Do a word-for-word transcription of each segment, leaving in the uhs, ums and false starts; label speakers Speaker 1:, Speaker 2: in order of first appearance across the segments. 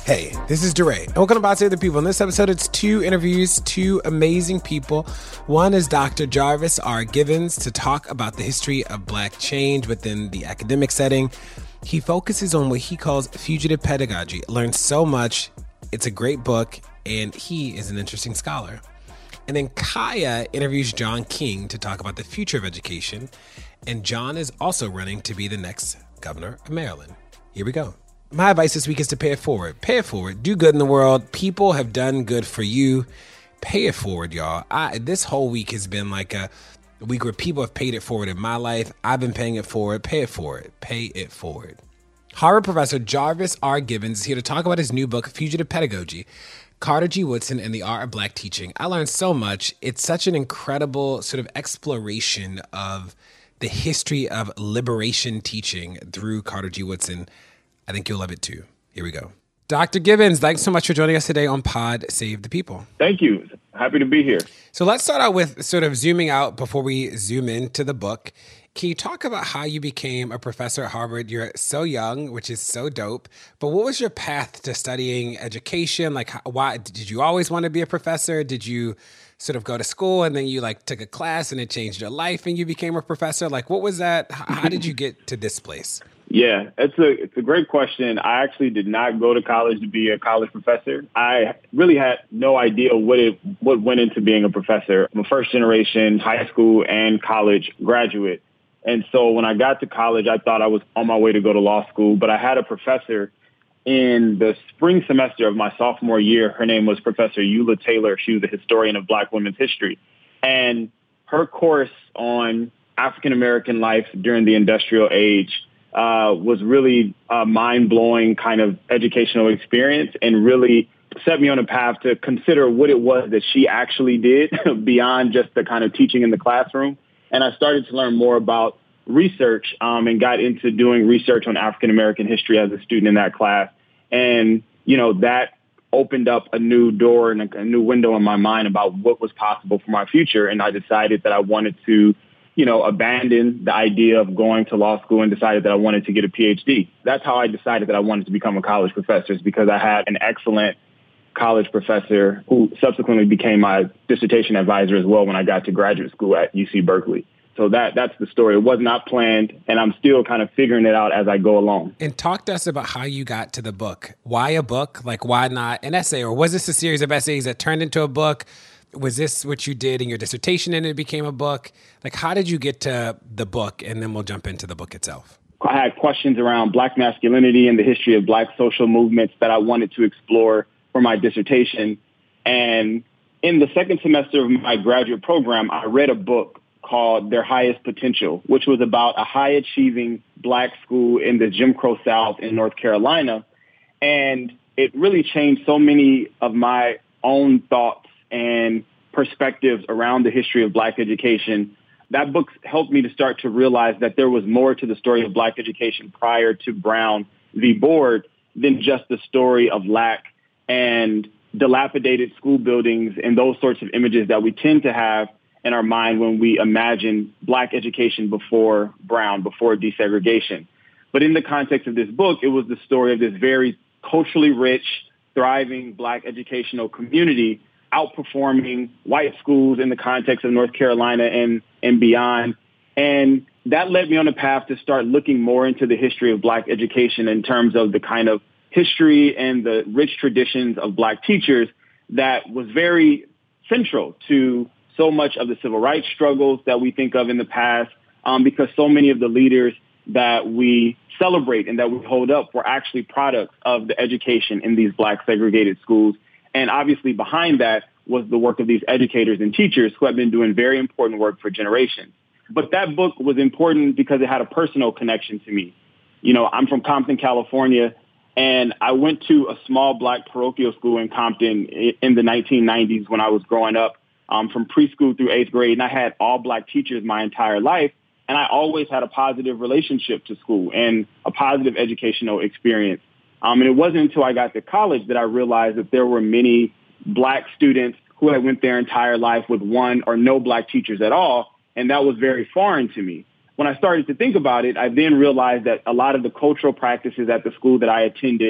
Speaker 1: Hey, this is DeRay, and welcome to About Save the People. In this episode, it's two interviews, two amazing people. One is Doctor Jarvis R. Givens to talk about the history of Black change within the academic setting. He focuses on what he calls fugitive pedagogy. Learns so much. It's a great book, and he is an interesting scholar. And then Kaya interviews John King to talk about the future of education. And John is also running to be the next governor of Maryland. Here we go. My advice this week is to pay it forward. Pay it forward. Do good in the world. People have done good for you. Pay it forward, y'all. I, this whole week has been like a week where people have paid it forward in my life. I've been paying it forward. Pay it forward. Pay it forward. Harvard professor Jarvis R. Givens is here to talk about his new book, Fugitive Pedagogy, Carter G. Woodson and the Art of Black Teaching. I learned so much. It's such an incredible sort of exploration of the history of liberation teaching through Carter G. Woodson. I think you'll love it too. Here we go. Doctor Givens, thanks so much for joining us today on Pod Save the People.
Speaker 2: Thank you. Happy to be here.
Speaker 1: So let's start out with sort of zooming out before we zoom into the book. Can you talk about how you became a professor at Harvard? You're so young, which is so dope. But what was your path to studying education? Like, why did you always want to be a professor? Did you sort of go to school and then you like took a class and it changed your life and you became a professor? Like, what was that? How did you get to this place?
Speaker 2: Yeah, it's a it's a great question. I actually did not go to college to be a college professor. I really had no idea what it what went into being a professor. I'm a first generation high school and college graduate. And so when I got to college, I thought I was on my way to go to law school. But I had a professor in the spring semester of my sophomore year. Her name was Professor Eula Taylor. She was a historian of Black women's history. And her course on African-American life during the industrial age Uh, was really a mind-blowing kind of educational experience and really set me on a path to consider what it was that she actually did beyond just the kind of teaching in the classroom. And I started to learn more about research um, and got into doing research on African-American history as a student in that class. And, you know, that opened up a new door and a, a new window in my mind about what was possible for my future. And I decided that I wanted to you know, abandoned the idea of going to law school and decided that I wanted to get a P H D. That's how I decided that I wanted to become a college professor, is because I had an excellent college professor who subsequently became my dissertation advisor as well when I got to graduate school at U C Berkeley. So that that's the story. It was not planned, and I'm still kind of figuring it out as I go along.
Speaker 1: And talk to us about how you got to the book. Why a book? Like, why not an essay? Or was this a series of essays that turned into a book? Was this what you did in your dissertation and it became a book? Like, how did you get to the book? And then we'll jump into the book itself.
Speaker 2: I had questions around Black masculinity and the history of Black social movements that I wanted to explore for my dissertation. And in the second semester of my graduate program, I read a book called Their Highest Potential, which was about a high-achieving Black school in the Jim Crow South in North Carolina. And it really changed so many of my own thoughts and perspectives around the history of Black education. That book helped me to start to realize that there was more to the story of Black education prior to Brown v. Board than just the story of lack and dilapidated school buildings and those sorts of images that we tend to have in our mind when we imagine Black education before Brown, before desegregation. But in the context of this book, it was the story of this very culturally rich, thriving Black educational community outperforming white schools in the context of North Carolina and, and beyond. And that led me on a path to start looking more into the history of Black education in terms of the kind of history and the rich traditions of Black teachers that was very central to so much of the civil rights struggles that we think of in the past, um, because so many of the leaders that we celebrate and that we hold up were actually products of the education in these Black segregated schools. And obviously behind that was the work of these educators and teachers who have been doing very important work for generations. But that book was important because it had a personal connection to me. You know, I'm from Compton, California, and I went to a small Black parochial school in Compton in the nineteen nineties when I was growing up, um, from preschool through eighth grade. And I had all Black teachers my entire life. And I always had a positive relationship to school and a positive educational experience. Um, and it wasn't until I got to college that I realized that there were many Black students who had went their entire life with one or no Black teachers at all. And that was very foreign to me. When I started to think about it, I then realized that a lot of the cultural practices at the school that I attended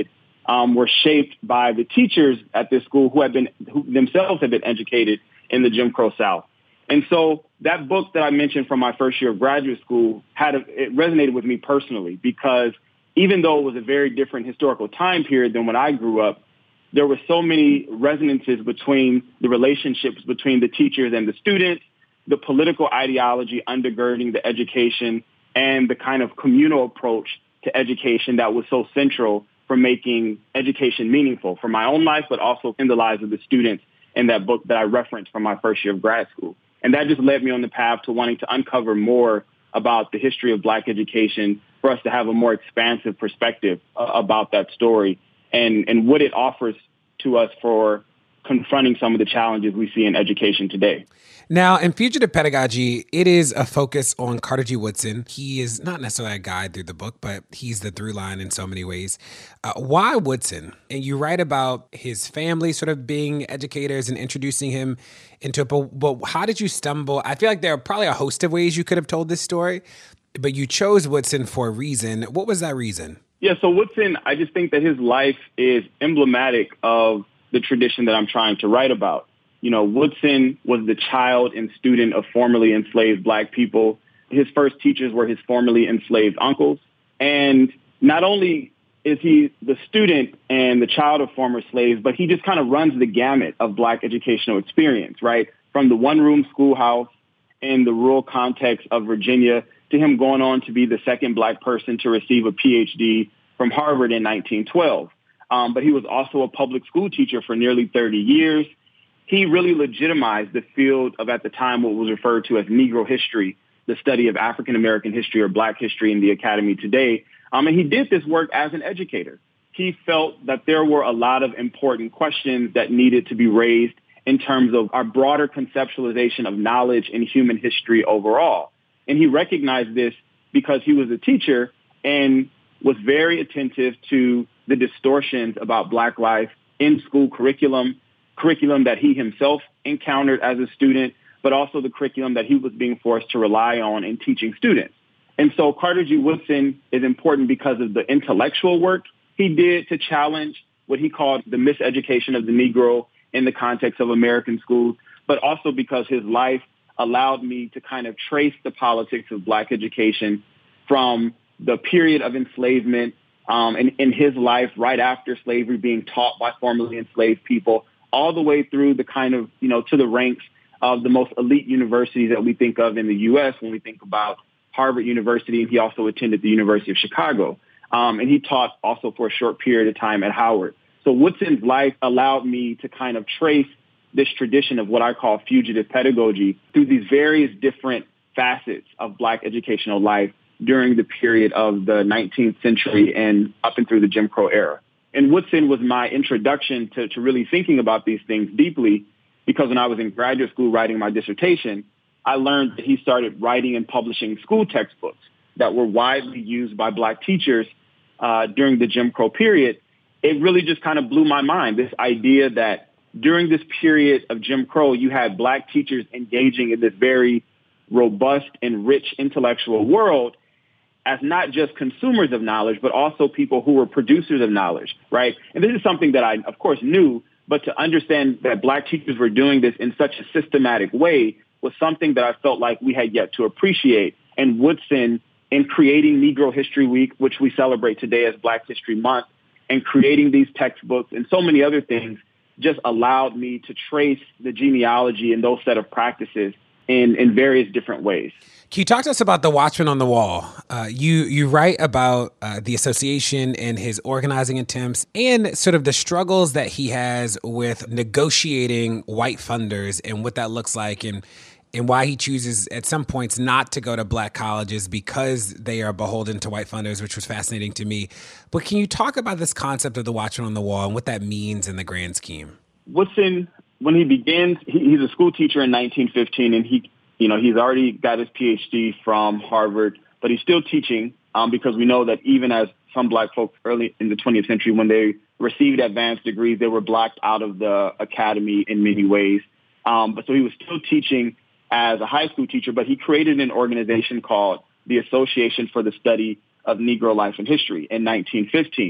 Speaker 2: um, were shaped by the teachers at this school who had been who themselves had been educated in the Jim Crow South. And so that book that I mentioned from my first year of graduate school had a, it resonated with me personally, because even though it was a very different historical time period than when I grew up, there were so many resonances between the relationships between the teachers and the students, the political ideology undergirding the education, and the kind of communal approach to education that was so central for making education meaningful for my own life, but also in the lives of the students in that book that I referenced from my first year of grad school. And that just led me on the path to wanting to uncover more about the history of Black education for us to have a more expansive perspective uh, about that story and, and what it offers to us for confronting some of the challenges we see in education today.
Speaker 1: Now, in Fugitive Pedagogy, it is a focus on Carter G. Woodson. He is not necessarily a guide through the book, but he's the through line in so many ways. Uh, why Woodson? And you write about his family sort of being educators and introducing him into it. But, but how did you stumble? I feel like there are probably a host of ways you could have told this story, but you chose Woodson for a reason. What was that reason?
Speaker 2: Yeah, so Woodson, I just think that his life is emblematic of the tradition that I'm trying to write about. You know, Woodson was the child and student of formerly enslaved Black people. His first teachers were his formerly enslaved uncles. And not only is he the student and the child of former slaves, but he just kind of runs the gamut of Black educational experience, right? From the one-room schoolhouse in the rural context of Virginia to him going on to be the second Black person to receive a P H D from Harvard in nineteen twelve. Um, but he was also a public school teacher for nearly thirty years. He really legitimized the field of, at the time, what was referred to as Negro history, the study of African-American history or Black history in the academy today. Um, and he did this work as an educator. He felt that there were a lot of important questions that needed to be raised in terms of our broader conceptualization of knowledge in human history overall. And he recognized this because he was a teacher and was very attentive to the distortions about Black life in school curriculum, curriculum that he himself encountered as a student, but also the curriculum that he was being forced to rely on in teaching students. And so Carter G. Woodson is important because of the intellectual work he did to challenge what he called the miseducation of the Negro in the context of American schools, but also because his life allowed me to kind of trace the politics of Black education from the period of enslavement um, and in his life right after slavery being taught by formerly enslaved people, all the way through the kind of, you know, to the ranks of the most elite universities that we think of in the U S when we think about Harvard University. And he also attended the University of Chicago. Um, and he taught also for a short period of time at Howard. So Woodson's life allowed me to kind of trace this tradition of what I call fugitive pedagogy through these various different facets of Black educational life during the period of the nineteenth century and up and through the Jim Crow era. And Woodson was my introduction to, to really thinking about these things deeply, because when I was in graduate school writing my dissertation, I learned that he started writing and publishing school textbooks that were widely used by Black teachers uh, during the Jim Crow period. It really just kind of blew my mind, this idea that during this period of Jim Crow, you had Black teachers engaging in this very robust and rich intellectual world as not just consumers of knowledge, but also people who were producers of knowledge, right? And this is something that I, of course, knew, but to understand that Black teachers were doing this in such a systematic way was something that I felt like we had yet to appreciate. And Woodson, in creating Negro History Week, which we celebrate today as Black History Month, and creating these textbooks and so many other things, just allowed me to trace the genealogy and those set of practices in, in various different ways.
Speaker 1: Can you talk to us about the Watchman on the Wall? Uh, you you write about uh, the association and his organizing attempts and sort of the struggles that he has with negotiating white funders and what that looks like, and and why he chooses at some points not to go to Black colleges because they are beholden to white funders, which was fascinating to me. But can you talk about this concept of the Watchman on the Wall and what that means in the grand scheme?
Speaker 2: Woodson, when he begins, he, he's a school teacher in nineteen fifteen, and he You know, he's already got his P H D from Harvard, but he's still teaching um, because we know that even as some Black folks early in the twentieth century, when they received advanced degrees, they were blocked out of the academy in many ways. Um, but so he was still teaching as a high school teacher, but he created an organization called the Association for the Study of Negro Life and History in nineteen fifteen.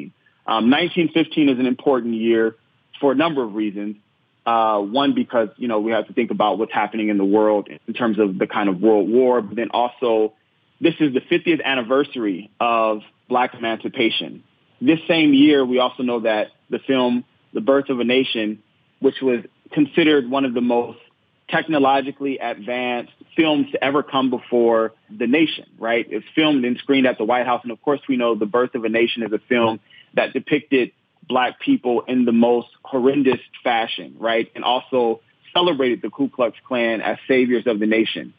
Speaker 2: Um, nineteen fifteen is an important year for a number of reasons. Uh, one, because, you know, we have to think about what's happening in the world in terms of the kind of world war, but then also this is the fiftieth anniversary of Black emancipation. This same year, we also know that the film The Birth of a Nation, which was considered one of the most technologically advanced films to ever come before the nation, right? It's filmed and screened at the White House. And of course, we know The Birth of a Nation is a film that depicted Black people in the most horrendous fashion, right? And also celebrated the Ku Klux Klan as saviors of the nation.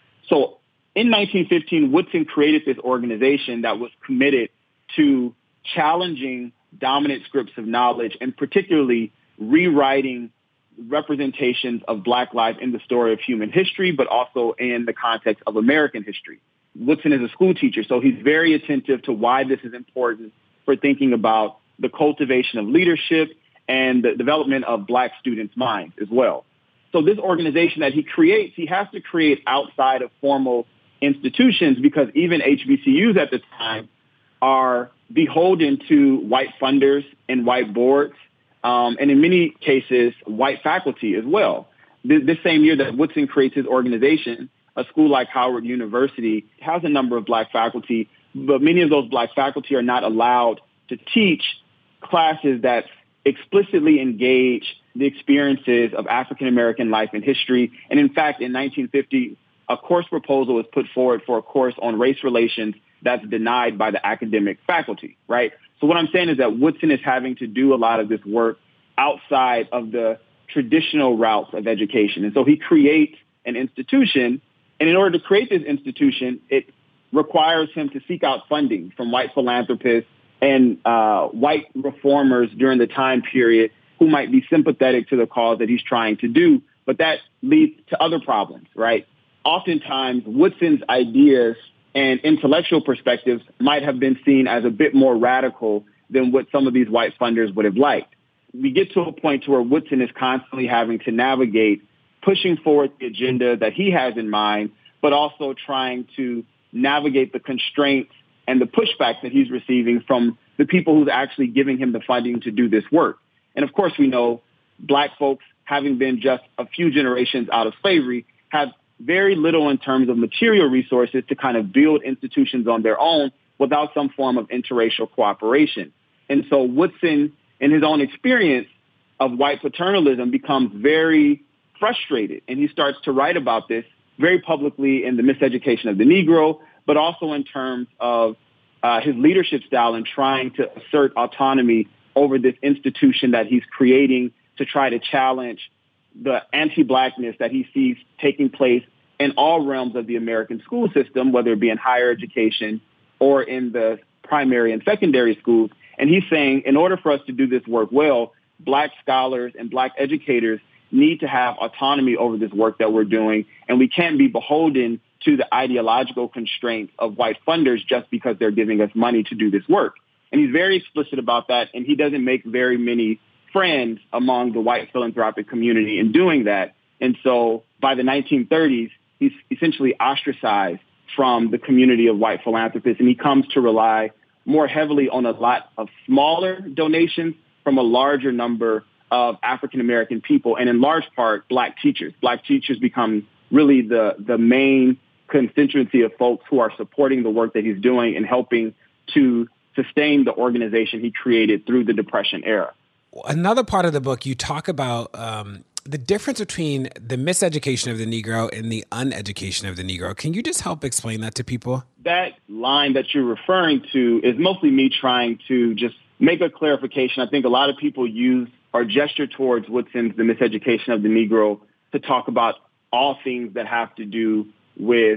Speaker 2: So in nineteen fifteen, Woodson created this organization that was committed to challenging dominant scripts of knowledge and particularly rewriting representations of Black life in the story of human history, but also in the context of American history. Woodson is a school teacher, so he's very attentive to why this is important for thinking about the cultivation of leadership and the development of Black students' minds as well. So this organization that he creates, he has to create outside of formal institutions because even H B C Us at the time are beholden to white funders and white boards, um, and in many cases, white faculty as well. This, this same year that Woodson creates his organization, a school like Howard University has a number of Black faculty, but many of those Black faculty are not allowed to teach classes that explicitly engage the experiences of African-American life and history. And in fact, in nineteen fifty, a course proposal was put forward for a course on race relations that's denied by the academic faculty, right? So what I'm saying is that Woodson is having to do a lot of this work outside of the traditional routes of education. And so he creates an institution. And in order to create this institution, it requires him to seek out funding from white philanthropists and uh, white reformers during the time period who might be sympathetic to the cause that he's trying to do. But that leads to other problems, right? Oftentimes, Woodson's ideas and intellectual perspectives might have been seen as a bit more radical than what some of these white funders would have liked. We get to a point to where Woodson is constantly having to navigate pushing forward the agenda that he has in mind, but also trying to navigate the constraints and the pushback that he's receiving from the people who's actually giving him the funding to do this work. And of course, we know Black folks, having been just a few generations out of slavery, have very little in terms of material resources to kind of build institutions on their own without some form of interracial cooperation. And so Woodson, in his own experience of white paternalism, becomes very frustrated. And he starts to write about this very publicly in The Miseducation of the Negro, but also in terms of uh, his leadership style and trying to assert autonomy over this institution that he's creating to try to challenge the anti-Blackness that he sees taking place in all realms of the American school system, whether it be in higher education or in the primary and secondary schools. And he's saying, in order for us to do this work well, Black scholars and Black educators need to have autonomy over this work that we're doing, and we can't be beholden to the ideological constraints of white funders just because they're giving us money to do this work. And he's very explicit about that, and he doesn't make very many friends among the white philanthropic community in doing that. And so by the nineteen thirties, he's essentially ostracized from the community of white philanthropists, and he comes to rely more heavily on a lot of smaller donations from a larger number of African-American people, and in large part, Black teachers. Black teachers become really the, the main constituency of folks who are supporting the work that he's doing and helping to sustain the organization he created through the Depression era.
Speaker 1: Another part of the book, you talk about um, the difference between the miseducation of the Negro and the uneducation of the Negro. Can you just help explain that to people?
Speaker 2: That line that you're referring to is mostly me trying to just make a clarification. I think a lot of people use or gesture towards Woodson's The Miseducation of the Negro to talk about all things that have to do with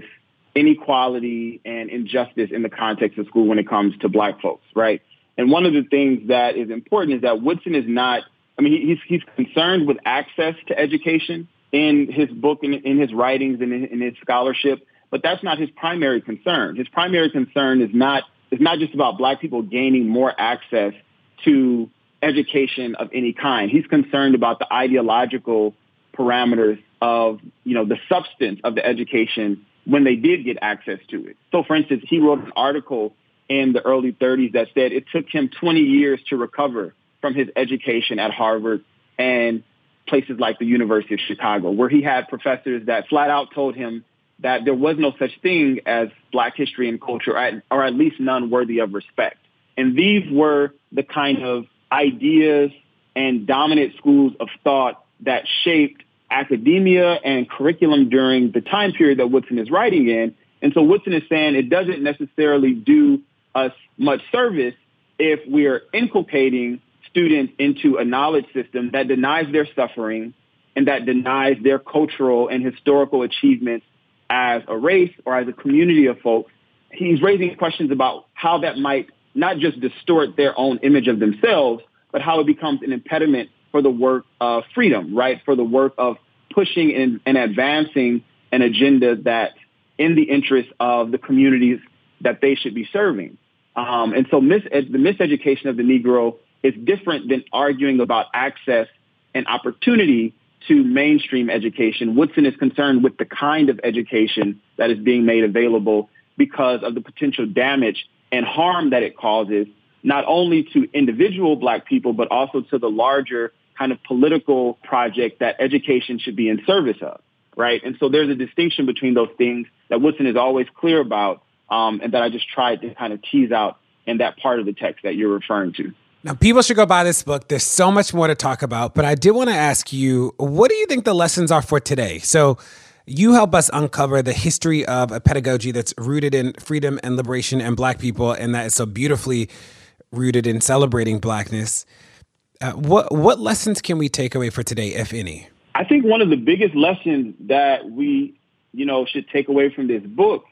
Speaker 2: inequality and injustice in the context of school when it comes to Black folks, right? And one of the things that is important is that Woodson is not, I mean, he's, he's concerned with access to education in his book, in, in his writings, and in, in his scholarship, but that's not his primary concern. His primary concern is not, is not just about Black people gaining more access to education of any kind. He's concerned about the ideological parameters of, you know, the substance of the education when they did get access to it. So, for instance, he wrote an article in the early thirties that said it took him twenty years to recover from his education at Harvard and places like the University of Chicago, where he had professors that flat out told him that there was no such thing as Black history and culture, or at least none worthy of respect. And these were the kind of ideas and dominant schools of thought that shaped academia and curriculum during the time period that Woodson is writing in. And so Woodson is saying it doesn't necessarily do us much service if we're inculcating students into a knowledge system that denies their suffering and that denies their cultural and historical achievements as a race or as a community of folks. He's raising questions about how that might not just distort their own image of themselves, but how it becomes an impediment for the work of freedom, right? For the work of pushing and, and advancing an agenda that in the interest of the communities that they should be serving. Um, and so mis- the miseducation of the Negro is different than arguing about access and opportunity to mainstream education. Woodson is concerned with the kind of education that is being made available because of the potential damage and harm that it causes, not only to individual Black people, but also to the larger kind of political project that education should be in service of, right? And so there's a distinction between those things that Woodson is always clear about, um, and that I just tried to kind of tease out in that part of the text that you're referring to.
Speaker 1: Now, people should go buy this book. There's so much more to talk about, but I did want to ask you, what do you think the lessons are for today? So you help us uncover the history of a pedagogy that's rooted in freedom and liberation and Black people, and that is so beautifully rooted in celebrating Blackness. Uh, what what lessons can we take away for today, if any?
Speaker 2: I think one of the biggest lessons that we, you know, should take away from this book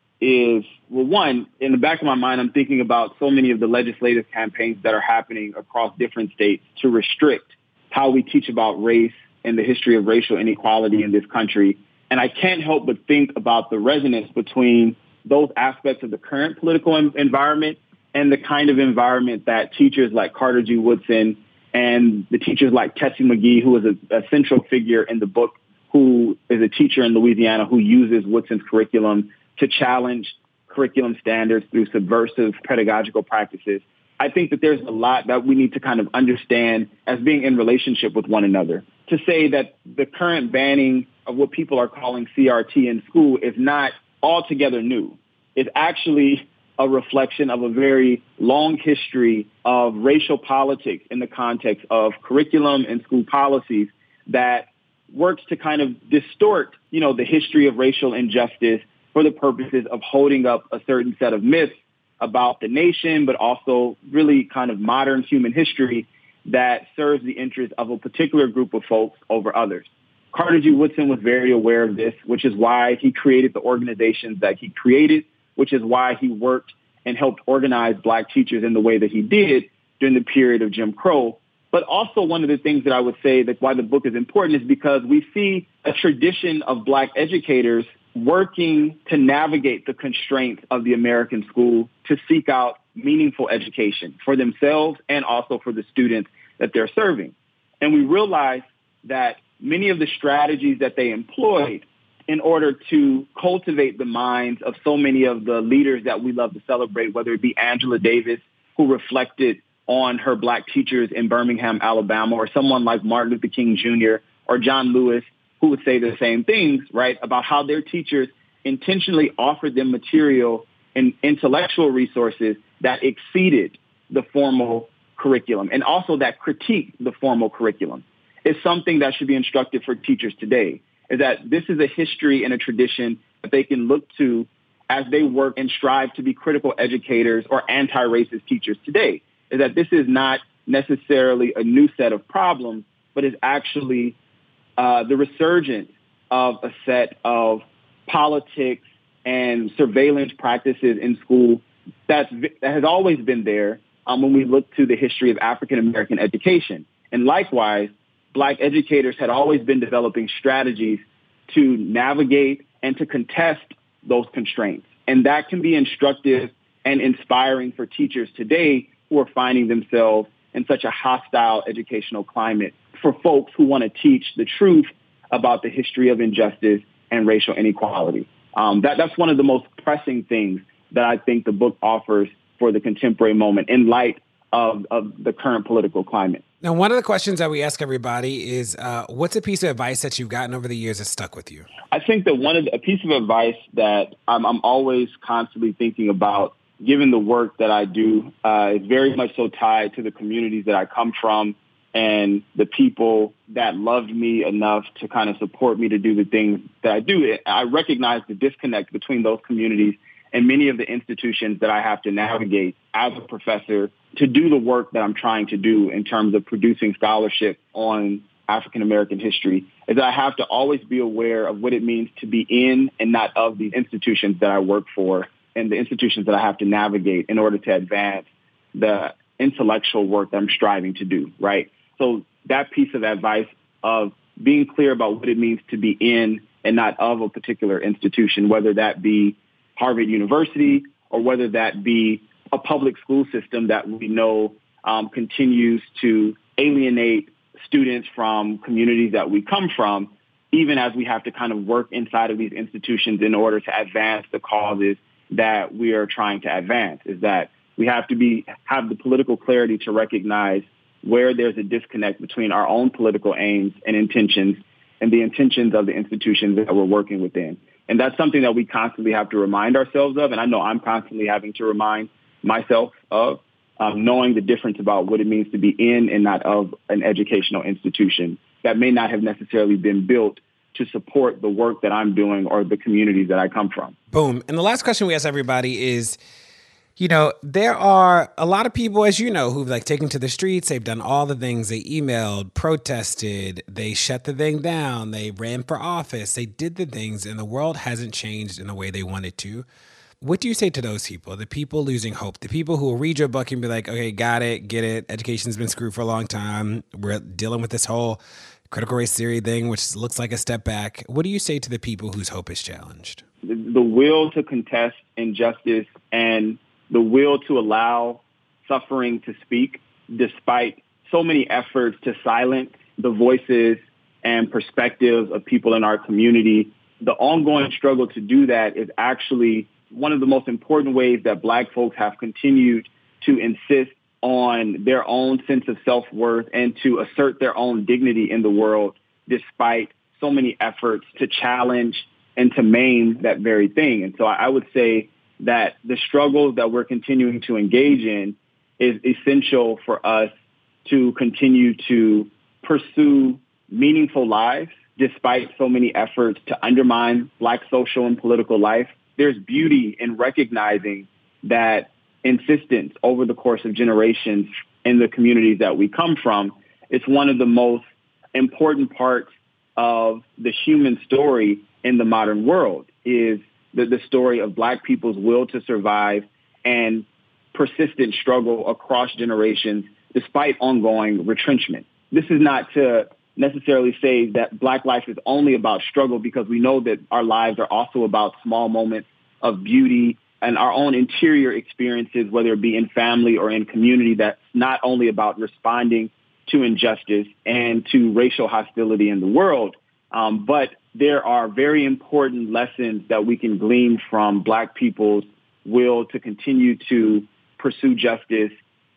Speaker 2: is, well, one, in the back of my mind, I'm thinking about so many of the legislative campaigns that are happening across different states to restrict how we teach about race and the history of racial inequality in this country. And I can't help but think about the resonance between those aspects of the current political em- environment and the kind of environment that teachers like Carter G. Woodson and the teachers like Tessie McGee, who is a, a central figure in the book, who is a teacher in Louisiana who uses Woodson's curriculum to challenge curriculum standards through subversive pedagogical practices. I think that there's a lot that we need to kind of understand as being in relationship with one another. To say that the current banning of what people are calling C R T in school is not altogether new. It's actually a reflection of a very long history of racial politics in the context of curriculum and school policies that works to kind of distort, you know, the history of racial injustice for the purposes of holding up a certain set of myths about the nation, but also really kind of modern human history that serves the interest of a particular group of folks over others. Carter G. Woodson was very aware of this, which is why he created the organizations that he created, which is why he worked and helped organize Black teachers in the way that he did during the period of Jim Crow. But also one of the things that I would say that why the book is important is because we see a tradition of Black educators working to navigate the constraints of the American school to seek out meaningful education for themselves and also for the students that they're serving. And we realize that many of the strategies that they employed in order to cultivate the minds of so many of the leaders that we love to celebrate, whether it be Angela Davis, who reflected on her Black teachers in Birmingham, Alabama, or someone like Martin Luther King Junior or John Lewis, who would say the same things, right, about how their teachers intentionally offered them material and intellectual resources that exceeded the formal curriculum and also that critiqued the formal curriculum. Is something that should be instructive for teachers today, is that this is a history and a tradition that they can look to as they work and strive to be critical educators or anti-racist teachers today, is that this is not necessarily a new set of problems, but is actually uh, the resurgence of a set of politics and surveillance practices in school that's, that has always been there um, when we look to the history of African-American education. And likewise, Black educators had always been developing strategies to navigate and to contest those constraints. And that can be instructive and inspiring for teachers today who are finding themselves in such a hostile educational climate, for folks who want to teach the truth about the history of injustice and racial inequality. Um, that, that's one of the most pressing things that I think the book offers for the contemporary moment in light of, of the current political climate.
Speaker 1: Now, one of the questions that we ask everybody is, uh, what's a piece of advice that you've gotten over the years that stuck with you?
Speaker 2: I think that one of the, a piece of advice that I'm, I'm always constantly thinking about, given the work that I do, uh, is very much so tied to the communities that I come from and the people that loved me enough to kind of support me to do the things that I do. I recognize the disconnect between those communities and many of the institutions that I have to navigate as a professor to do the work that I'm trying to do in terms of producing scholarship on African-American history, is that I have to always be aware of what it means to be in and not of these institutions that I work for and the institutions that I have to navigate in order to advance the intellectual work that I'm striving to do, right? So that piece of advice of being clear about what it means to be in and not of a particular institution, whether that be Harvard University or whether that be a public school system that we know um, continues to alienate students from communities that we come from, even as we have to kind of work inside of these institutions in order to advance the causes that we are trying to advance, is that we have to be have the political clarity to recognize where there's a disconnect between our own political aims and intentions and the intentions of the institutions that we're working within. And that's something that we constantly have to remind ourselves of. And I know I'm constantly having to remind myself of, um, knowing the difference about what it means to be in and not of an educational institution that may not have necessarily been built to support the work that I'm doing or the communities that I come from.
Speaker 1: Boom. And the last question we ask everybody is, you know, there are a lot of people, as you know, who've like taken to the streets. They've done all the things. They emailed, protested, they shut the thing down, they ran for office, they did the things, and the world hasn't changed in the way they wanted to. What do you say to those people, the people losing hope, the people who will read your book and be like, okay, got it, get it. Education's been screwed for a long time. We're dealing with this whole critical race theory thing, which looks like a step back. What do you say to the people whose hope is challenged?
Speaker 2: The, the will to contest injustice and the will to allow suffering to speak, despite so many efforts to silence the voices and perspectives of people in our community. The ongoing struggle to do that is actually one of the most important ways that Black folks have continued to insist on their own sense of self-worth and to assert their own dignity in the world, despite so many efforts to challenge and to maim that very thing. And so I would say that the struggle that we're continuing to engage in is essential for us to continue to pursue meaningful lives, despite so many efforts to undermine Black social and political life. There's beauty in recognizing that insistence over the course of generations in the communities that we come from. It's one of the most important parts of the human story in the modern world, is the, the story of Black people's will to survive and persistent struggle across generations despite ongoing retrenchment. This is not to necessarily say that Black life is only about struggle, because we know that our lives are also about small moments of beauty and our own interior experiences, whether it be in family or in community, that's not only about responding to injustice and to racial hostility in the world, um, but there are very important lessons that we can glean from Black people's will to continue to pursue justice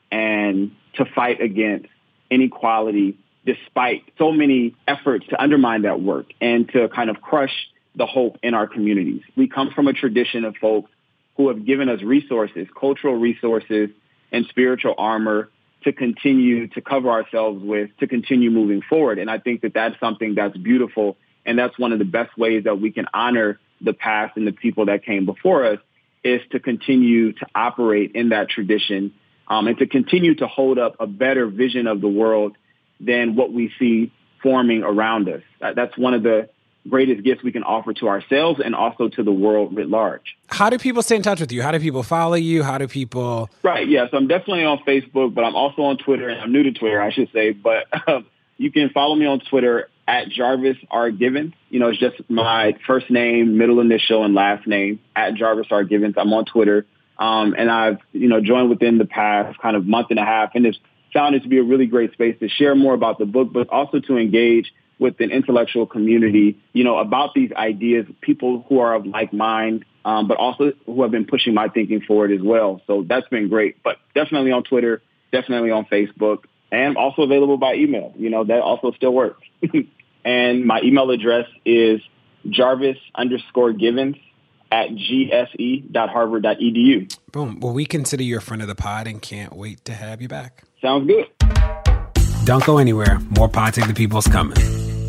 Speaker 2: and to fight against inequality, despite so many efforts to undermine that work and to kind of crush the hope in our communities. We come from a tradition of folks who have given us resources, cultural resources, and spiritual armor to continue to cover ourselves with, to continue moving forward. And I think that that's something that's beautiful. And that's one of the best ways that we can honor the past and the people that came before us, is to continue to operate in that tradition um, and to continue to hold up a better vision of the world than what we see forming around us. That's one of the greatest gifts we can offer to ourselves and also to the world writ large.
Speaker 1: How do people stay in touch with you? How do people follow you? How do people...
Speaker 2: Right, yeah, so I'm definitely on Facebook, but I'm also on Twitter, and I'm new to Twitter, I should say. But um, you can follow me on Twitter at Jarvis R. Givens. You know, it's just my first name, middle initial, and last name, at Jarvis R. Givens. I'm on Twitter. Um, and I've, you know, joined within the past kind of month and a half, and it's found it to be a really great space to share more about the book, but also to engage with an intellectual community, you know, about these ideas, people who are of like mind, um, but also who have been pushing my thinking forward as well. So that's been great. But definitely on Twitter, definitely on Facebook, and also available by email. You know, that also still works. And my email address is Jarvis underscore Givens at gse.harvard.edu.
Speaker 1: Boom. Well, we consider you a friend of the pod and can't wait to have you back.
Speaker 2: Sounds good.
Speaker 1: Don't go anywhere. More Pod Save the People's coming.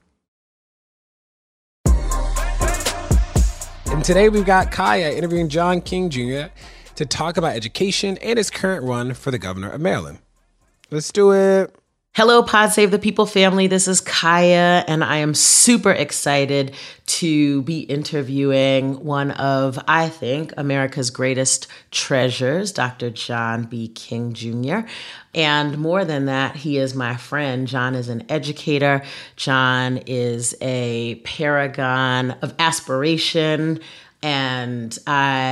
Speaker 1: And today we've got Kaya interviewing John King Junior to talk about education and his current run for the governor of Maryland. Let's do it.
Speaker 3: Hello, Pod Save the People family. This is Kaya, and I am super excited to be interviewing one of, I think, America's greatest treasures, Doctor John B. King Junior And more than that, he is my friend. John is an educator. John is a paragon of aspiration. And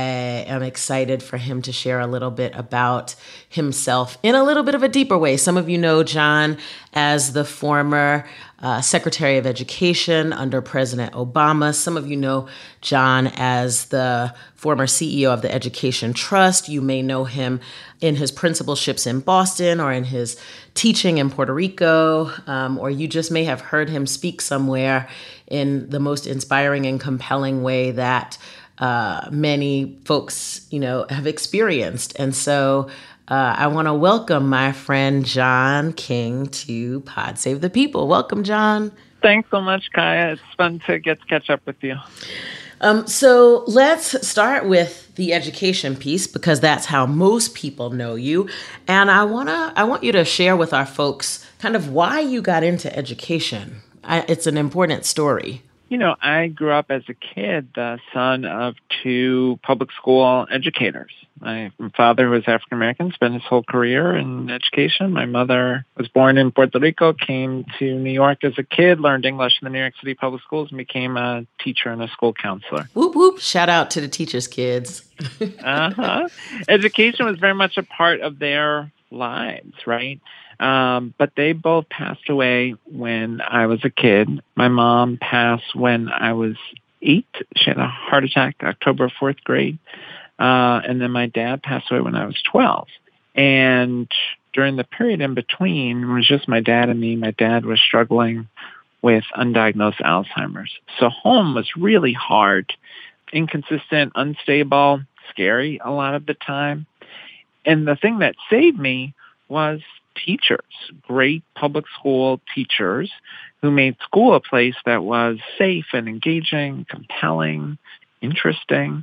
Speaker 3: I am excited for him to share a little bit about himself in a little bit of a deeper way. Some of you know John as the former uh, Secretary of Education under President Obama. Some of you know John as the former C E O of the Education Trust. You may know him in his principalships in Boston or in his teaching in Puerto Rico, um, or you just may have heard him speak somewhere in the most inspiring and compelling way that uh, many folks, you know, have experienced. And so uh, I want to welcome my friend John King to Pod Save the People. Welcome, John.
Speaker 4: Thanks so much, Kaya. It's fun to get to catch up with you.
Speaker 3: Um, so let's start with the education piece, because that's how most people know you. And I wanna, I want you to share with our folks kind of why you got into education. I, it's an important story.
Speaker 4: You know, I grew up as a kid, the son of two public school educators. My father was African-American, spent his whole career in education. My mother was born in Puerto Rico, came to New York as a kid, learned English in the New York City public schools, and became a teacher and a school counselor.
Speaker 3: Whoop, whoop. Shout out to the teachers' kids.
Speaker 4: uh-huh. Education was very much a part of their lives, right? Um, but they both passed away when I was a kid. My mom passed when I was eight. She had a heart attack, October fourth grade. Uh, and then my dad passed away when I was twelve. And during the period in between, it was just my dad and me. My dad was struggling with undiagnosed Alzheimer's. So home was really hard, inconsistent, unstable, scary a lot of the time. And the thing that saved me was teachers, great public school teachers who made school a place that was safe and engaging, compelling, interesting.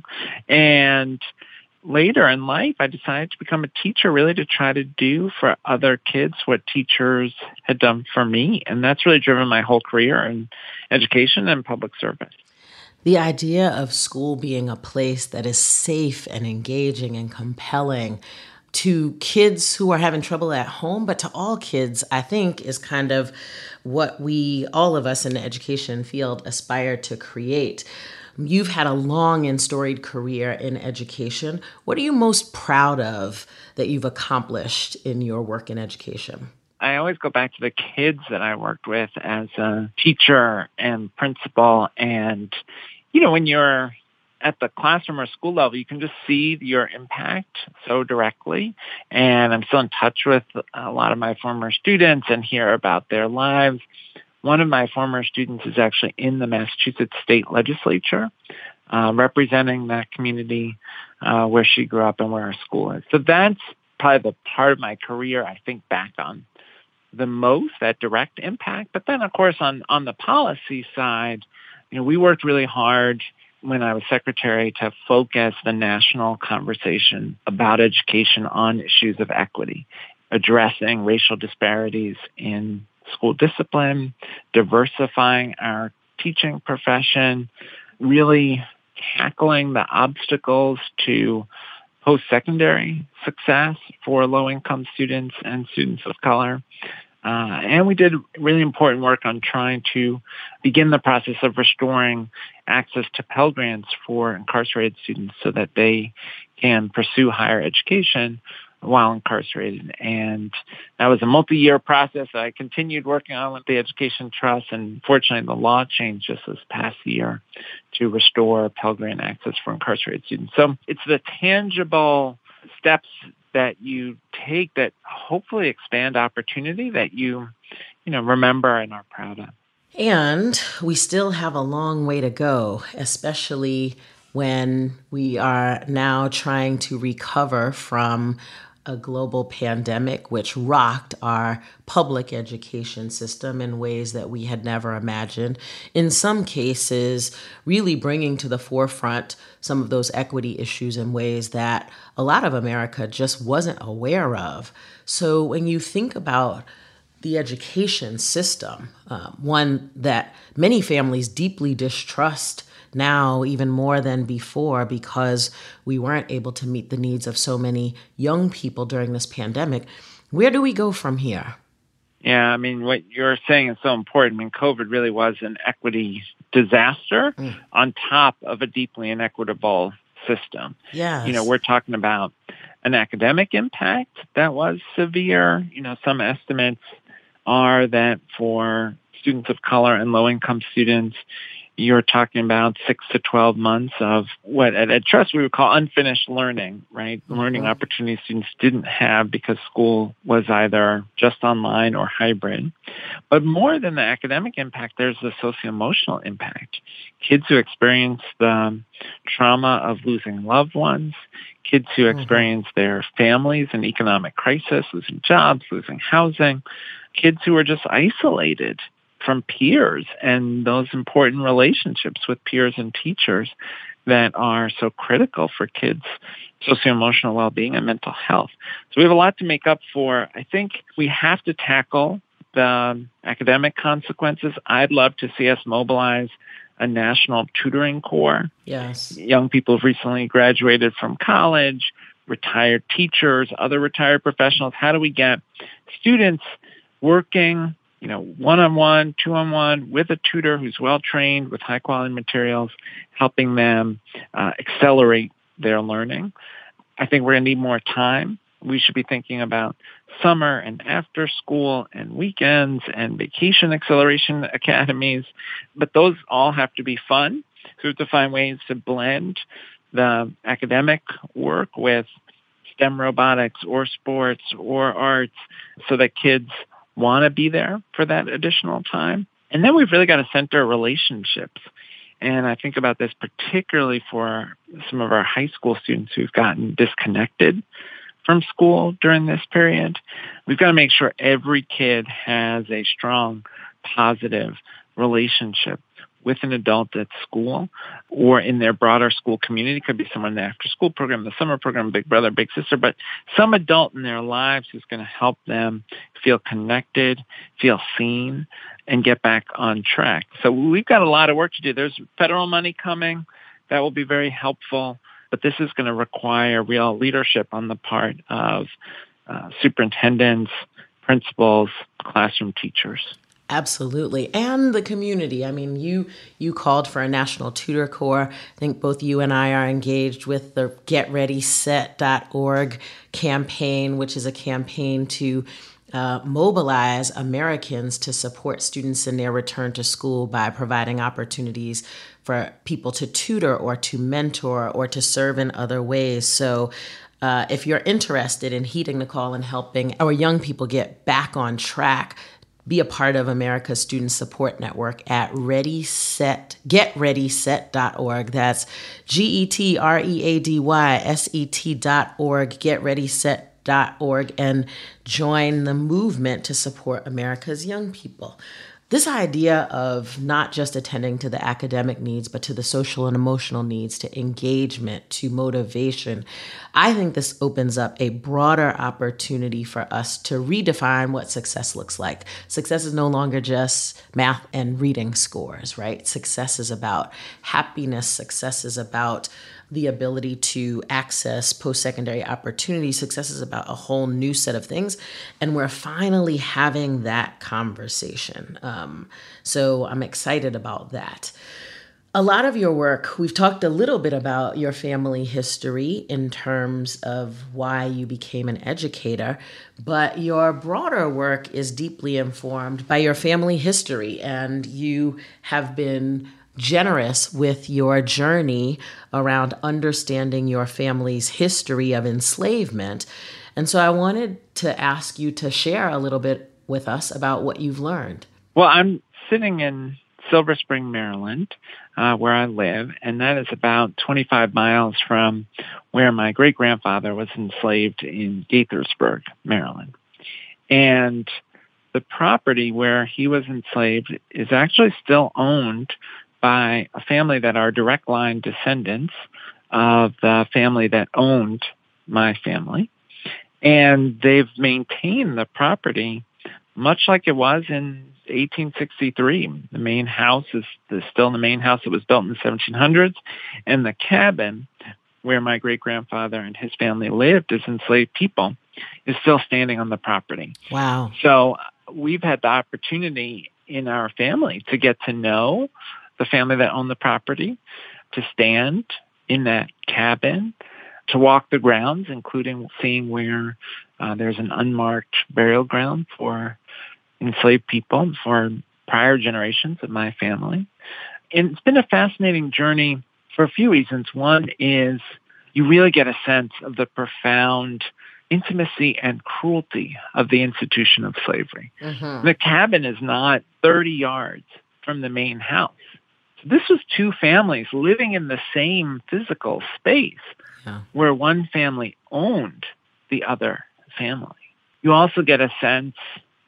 Speaker 4: And later in life, I decided to become a teacher really to try to do for other kids what teachers had done for me. And that's really driven my whole career in education and public service.
Speaker 3: The idea of school being a place that is safe and engaging and compelling to kids who are having trouble at home, but to all kids, I think, is kind of what we, all of us in the education field, aspire to create. You've had a long and storied career in education. What are you most proud of that you've accomplished in your work in education?
Speaker 4: I always go back to the kids that I worked with as a teacher and principal. And, you know, when you're at the classroom or school level, you can just see your impact so directly. And I'm still in touch with a lot of my former students and hear about their lives. One of my former students is actually in the Massachusetts State Legislature, uh, representing that community uh, where she grew up and where our school is. So that's probably the part of my career I think back on the most, that direct impact. But then, of course, on, on the policy side, you know, we worked really hard when I was secretary to focus the national conversation about education on issues of equity, addressing racial disparities in school discipline, diversifying our teaching profession, really tackling the obstacles to post-secondary success for low-income students and students of color. Uh, and we did really important work on trying to begin the process of restoring access to Pell Grants for incarcerated students so that they can pursue higher education while incarcerated. And that was a multi-year process that I continued working on with the Education Trust. And fortunately, the law changed just this past year to restore Pell Grant access for incarcerated students. So it's the tangible steps that you take that hopefully expand opportunity that you, you know, remember and are proud of.
Speaker 3: And we still have a long way to go, especially when we are now trying to recover from a global pandemic, which rocked our public education system in ways that we had never imagined. In some cases, really bringing to the forefront some of those equity issues in ways that a lot of America just wasn't aware of. So when you think about the education system, uh, one that many families deeply distrust now even more than before because we weren't able to meet the needs of so many young people during this pandemic. Where do we go from here?
Speaker 4: Yeah, I mean, what you're saying is so important. I mean, COVID really was an equity disaster mm. on top of a deeply inequitable system.
Speaker 3: Yes.
Speaker 4: You know, we're talking about an academic impact that was severe. You know, some estimates are that for students of color and low-income students, you're talking about six to twelve months of what at, at Trust we would call unfinished learning, right? Mm-hmm. Learning opportunities students didn't have because school was either just online or hybrid. But more than the academic impact, there's the socio-emotional impact. Kids who experience the trauma of losing loved ones, kids who experience mm-hmm. their families in economic crisis, losing jobs, losing housing, kids who are just isolated from peers and those important relationships with peers and teachers that are so critical for kids' socio-emotional well-being and mental health. So we have a lot to make up for. I think we have to tackle the academic consequences. I'd love to see us mobilize a national tutoring corps.
Speaker 3: Yes.
Speaker 4: Young people have recently graduated from college, retired teachers, other retired professionals. How do we get students working, you know, one-on-one, two-on-one with a tutor who's well-trained with high-quality materials, helping them uh, accelerate their learning? I think we're going to need more time. We should be thinking about summer and after school and weekends and vacation acceleration academies, but those all have to be fun. So we have to find ways to blend the academic work with STEM robotics or sports or arts so that kids want to be there for that additional time. And then we've really got to center relationships. And I think about this particularly for some of our high school students who've gotten disconnected from school during this period. We've got to make sure every kid has a strong, positive relationship with an adult at school or in their broader school community. It could be someone in the after-school program, the summer program, big brother, big sister, but some adult in their lives who's going to help them feel connected, feel seen, and get back on track. So we've got a lot of work to do. There's federal money coming. That will be very helpful. But this is going to require real leadership on the part of uh, superintendents, principals, classroom teachers.
Speaker 3: Absolutely. And the community. I mean, you you called for a national tutor corps. I think both you and I are engaged with the get ready set dot org campaign, which is a campaign to uh, mobilize Americans to support students in their return to school by providing opportunities for people to tutor or to mentor or to serve in other ways. So uh, if you're interested in heeding the call and helping our young people get back on track, be a part of America's Student Support Network at Ready Set, get ready set dot org. That's G E T R E A D Y S E T dot org, get ready set dot org, and join the movement to support America's young people. This idea of not just attending to the academic needs, but to the social and emotional needs, to engagement, to motivation, I think this opens up a broader opportunity for us to redefine what success looks like. Success is no longer just math and reading scores, right? Success is about happiness. Success is about the ability to access post-secondary opportunities. Success is about a whole new set of things. And we're finally having that conversation. Um, so I'm excited about that. A lot of your work, we've talked a little bit about your family history in terms of why you became an educator, but your broader work is deeply informed by your family history, and you have been generous with your journey around understanding your family's history of enslavement. And so I wanted to ask you to share a little bit with us about what you've learned.
Speaker 4: Well, I'm sitting in Silver Spring, Maryland, uh, where I live, and that is about twenty-five miles from where my great-grandfather was enslaved in Gaithersburg, Maryland. And the property where he was enslaved is actually still owned by a family that are direct line descendants of the family that owned my family. And they've maintained the property much like it was in eighteen sixty-three. The main house is still the main house that was built in the seventeen hundreds, and the cabin where my great-grandfather and his family lived as enslaved people is still standing on the property.
Speaker 3: Wow.
Speaker 4: So we've had the opportunity in our family to get to know the family that owned the property, to stand in that cabin, to walk the grounds, including seeing where uh, there's an unmarked burial ground for enslaved people, for prior generations of my family. And it's been a fascinating journey for a few reasons. One is you really get a sense of the profound intimacy and cruelty of the institution of slavery. Mm-hmm. The cabin is not thirty yards from the main house. So this was two families living in the same physical space, yeah, where one family owned the other family. You also get a sense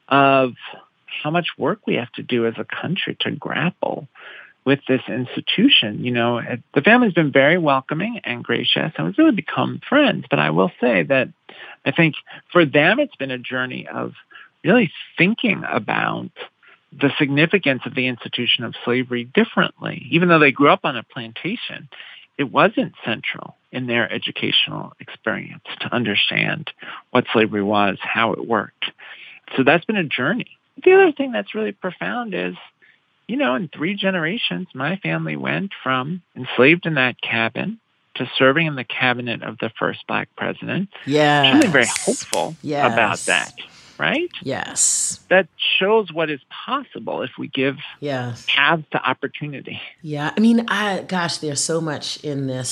Speaker 4: of how much work we have to do as a country to grapple with this institution. You know, it, the family's been very welcoming and gracious, and we've really become friends. But I will say that I think for them, it's been a journey of really thinking about the significance of the institution of slavery differently. Even though they grew up on a plantation, it wasn't central in their educational experience to understand what slavery was, how it worked. So that's been a journey. The other thing that's really profound is, you know, in three generations, my family went from enslaved in that cabin to serving in the cabinet of the first Black president.
Speaker 3: Yes.
Speaker 4: I'm really very hopeful
Speaker 3: yes.
Speaker 4: about that, right?
Speaker 3: Yes.
Speaker 4: That shows what is possible if we give
Speaker 3: yes.
Speaker 4: paths to opportunity.
Speaker 3: Yeah. I mean, I gosh, there's so much in this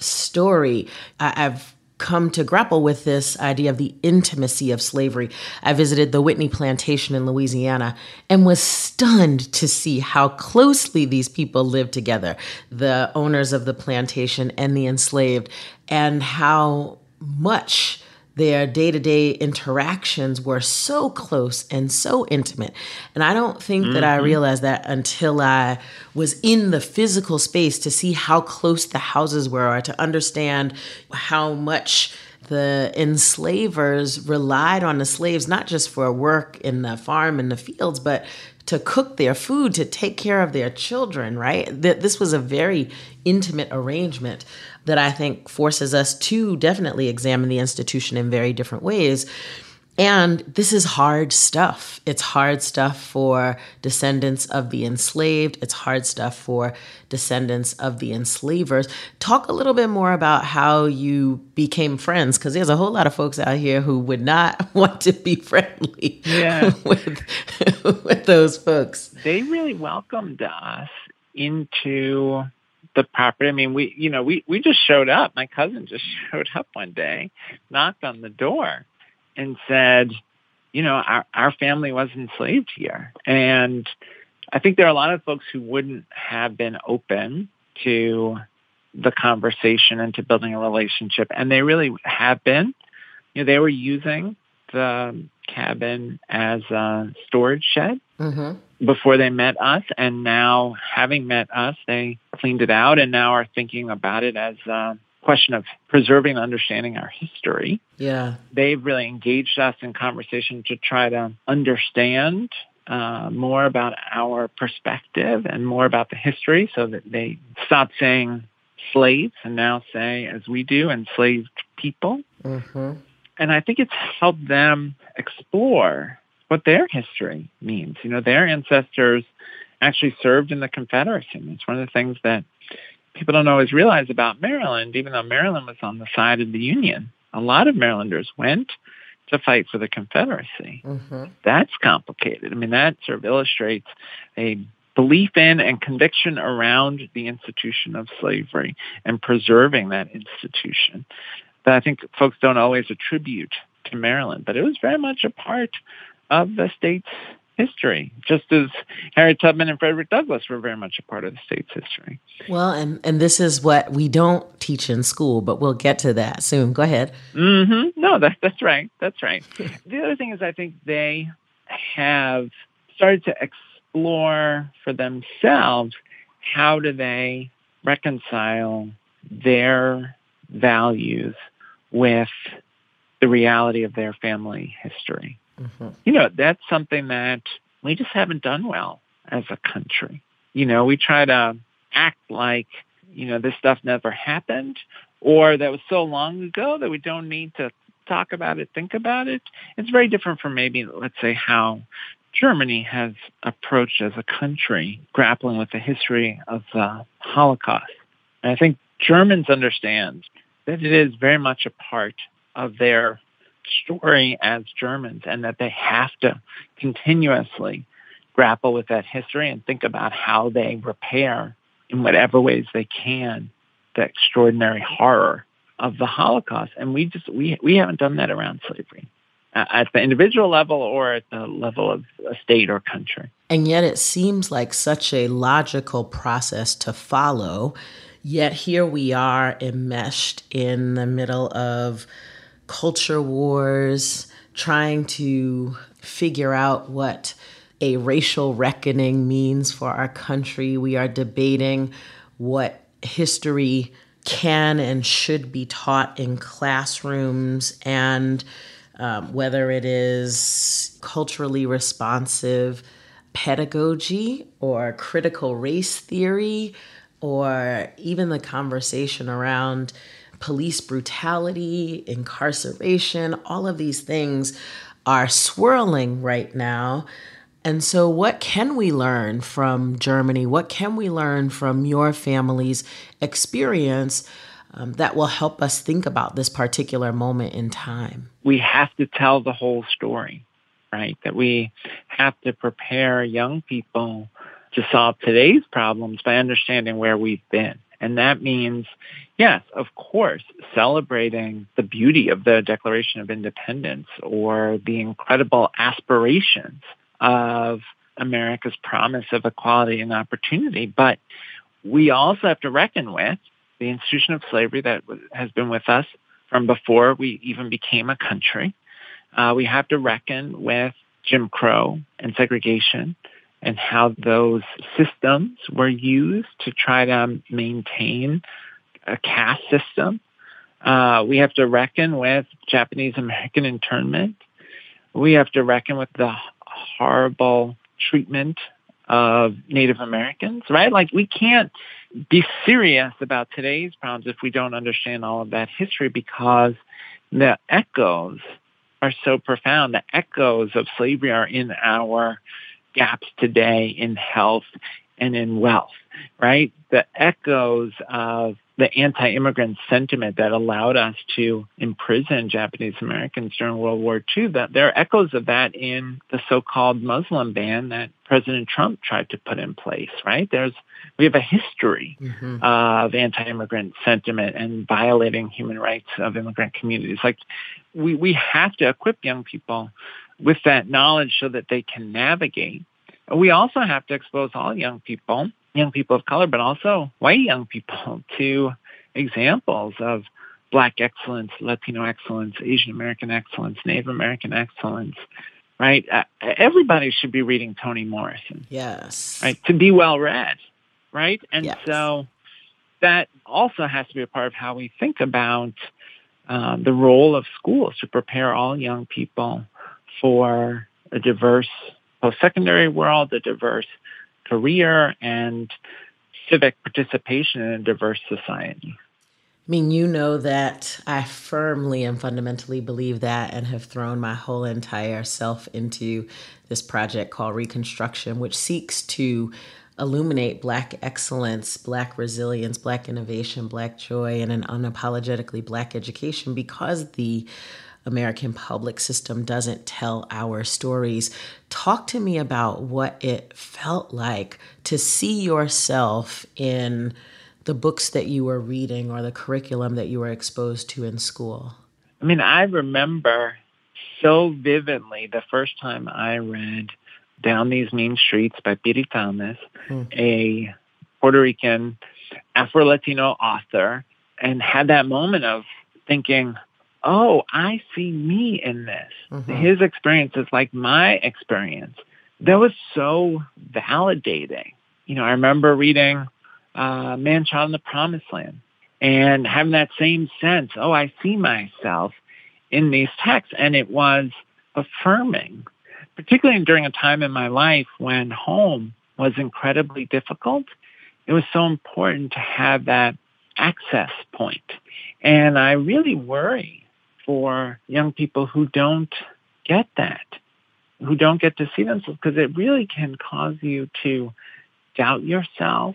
Speaker 3: story. I, I've come to grapple with this idea of the intimacy of slavery. I visited the Whitney Plantation in Louisiana and was stunned to see how closely these people lived together, the owners of the plantation and the enslaved, and how much their day-to-day interactions were so close and so intimate. And I don't think mm-hmm. that I realized that until I was in the physical space to see how close the houses were, or to understand how much the enslavers relied on the slaves, not just for work in the farm and the fields, but to cook their food, to take care of their children, right? This was a very intimate arrangement that I think forces us to definitely examine the institution in very different ways. And this is hard stuff. It's hard stuff for descendants of the enslaved. It's hard stuff for descendants of the enslavers. Talk a little bit more about how you became friends, because there's a whole lot of folks out here who would not want to be friendly
Speaker 4: yeah.
Speaker 3: with, with those folks.
Speaker 4: They really welcomed us into the property. I mean, we, you know, we, we just showed up. My cousin just showed up one day, knocked on the door, and said, you know, our, our family was enslaved here. And I think there are a lot of folks who wouldn't have been open to the conversation and to building a relationship. And they really have been. You know, they were using the cabin as a storage shed mm-hmm. before they met us. And now, having met us, they cleaned it out and now are thinking about it as a question of preserving and understanding our history.
Speaker 3: Yeah.
Speaker 4: They've really engaged us in conversation to try to understand uh, more about our perspective and more about the history, so that they stop saying slaves and now say, as we do, enslaved people. Mm-hmm. And I think it's helped them explore what their history means. You know, their ancestors actually served in the Confederacy. And it's one of the things that people don't always realize about Maryland. Even though Maryland was on the side of the Union, a lot of Marylanders went to fight for the Confederacy. Mm-hmm. That's complicated. I mean, that sort of illustrates a belief in and conviction around the institution of slavery and preserving that institution that I think folks don't always attribute to Maryland. But it was very much a part of the state's history, just as Harriet Tubman and Frederick Douglass were very much a part of the state's history.
Speaker 3: Well, and, and this is what we don't teach in school, but we'll get to that soon. Go ahead.
Speaker 4: Mm-hmm. No, that, that's right. That's right. The other thing is I think they have started to explore for themselves how do they reconcile their values with the reality of their family history. Mm-hmm. You know, that's something that we just haven't done well as a country. You know, we try to act like, you know, this stuff never happened, or that was so long ago that we don't need to talk about it, think about it. It's very different from maybe, let's say, how Germany has approached as a country grappling with the history of the Holocaust. And I think Germans understand that it is very much a part of their story as Germans, and that they have to continuously grapple with that history and think about how they repair in whatever ways they can the extraordinary horror of the Holocaust. And we just we we haven't done that around slavery uh, at the individual level or at the level of a state or country.
Speaker 3: And yet it seems like such a logical process to follow. Yet here we are enmeshed in the middle of culture wars, trying to figure out what a racial reckoning means for our country. We are debating what history can and should be taught in classrooms, and um, whether it is culturally responsive pedagogy or critical race theory, or even the conversation around police brutality, incarceration. All of these things are swirling right now. And so what can we learn from Germany? What can we learn from your family's experience um, that will help us think about this particular moment in time?
Speaker 4: We have to tell the whole story, right? That we have to prepare young people to solve today's problems by understanding where we've been. And that means, yes, of course, celebrating the beauty of the Declaration of Independence or the incredible aspirations of America's promise of equality and opportunity. But we also have to reckon with the institution of slavery that has been with us from before we even became a country. Uh, we have to reckon with Jim Crow and segregation and how those systems were used to try to maintain a caste system. Uh, we have to reckon with Japanese American internment. We have to reckon with the horrible treatment of Native Americans, right? Like, we can't be serious about today's problems if we don't understand all of that history, because the echoes are so profound. The echoes of slavery are in our gaps today in health and in wealth, right? The echoes of the anti-immigrant sentiment that allowed us to imprison Japanese Americans during World War Two, that there are echoes of that in the so-called Muslim ban that President Trump tried to put in place, right? There's we have a history mm-hmm. of anti-immigrant sentiment and violating human rights of immigrant communities. Like, we, we have to equip young people with that knowledge so that they can navigate. We also have to expose all young people, young people of color, but also white young people, to examples of Black excellence, Latino excellence, Asian American excellence, Native American excellence, right? Uh, everybody should be reading Toni Morrison.
Speaker 3: Yes.
Speaker 4: Right? To be well read, right? And
Speaker 3: yes.
Speaker 4: so that also has to be a part of how we think about um, the role of schools to prepare all young people for a diverse post-secondary world, a diverse career, and civic participation in a diverse society.
Speaker 3: mean, you know that I firmly and fundamentally believe that and have thrown my whole entire self into this project called Reconstruction, which seeks to illuminate Black excellence, Black resilience, Black innovation, Black joy, and an unapologetically Black education, because the American public system doesn't tell our stories. Talk to me about what it felt like to see yourself in the books that you were reading or the curriculum that you were exposed to in school.
Speaker 4: I mean, I remember so vividly the first time I read Down These Mean Streets by Piri Thomas, mm. a Puerto Rican Afro-Latino author, and had that moment of thinking, oh, I see me in this. Mm-hmm. His experience is like my experience. That was so validating. You know, I remember reading uh, Man, Child in the Promised Land and having that same sense, oh, I see myself in these texts. And it was affirming, particularly during a time in my life when home was incredibly difficult. It was so important to have that access point. And I really worry for young people who don't get that, who don't get to see themselves, because it really can cause you to doubt yourself,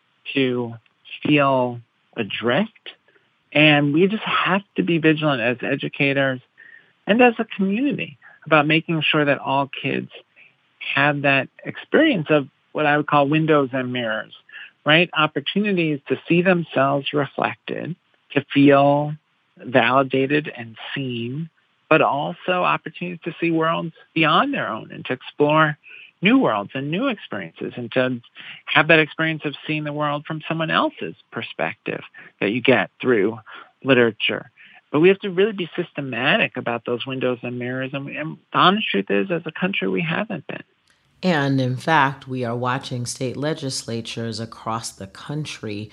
Speaker 4: to feel adrift. And we just have to be vigilant as educators and as a community about making sure that all kids have that experience of what I would call windows and mirrors, right? Opportunities to see themselves reflected, to feel validated and seen, but also opportunities to see worlds beyond their own and to explore new worlds and new experiences and to have that experience of seeing the world from someone else's perspective that you get through literature. But we have to really be systematic about those windows and mirrors. And, we, and the honest truth is, as a country, we haven't been.
Speaker 3: And in fact, we are watching state legislatures across the country